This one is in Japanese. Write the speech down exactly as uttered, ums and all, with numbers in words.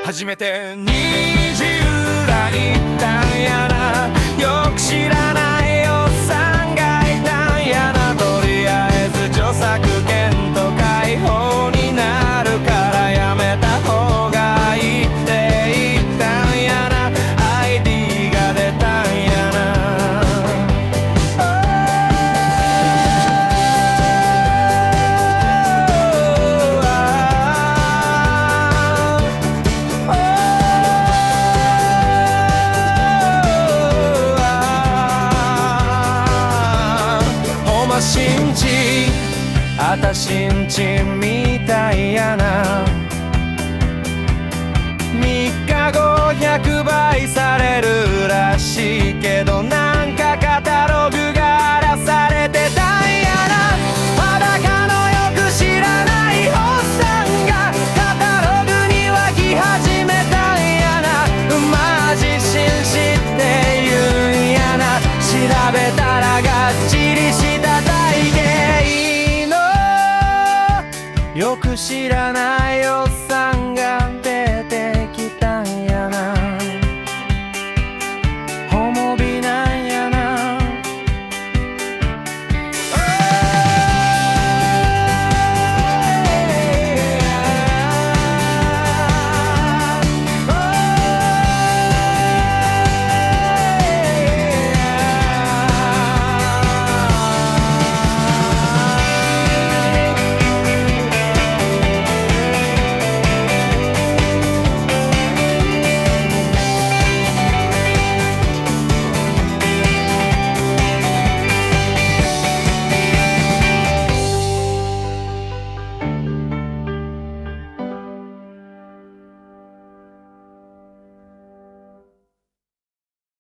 初めてにじゅうだい行ったんやな。よく知らないおっさんがいたんやな。とりあえず著作権と解放になるからやめた方がいいって言ったんやな。 アイディー が出たんやな。新地あたしんちみたいやな。みっかごひゃくばいされるらしいけど、なんかカタログが荒らされてたんやな。裸のよく知らないおっさんがカタログに湧き始めたんやな。マジ紳士って言うんやな。調べたらがっちりした体型のよく知らないおっさん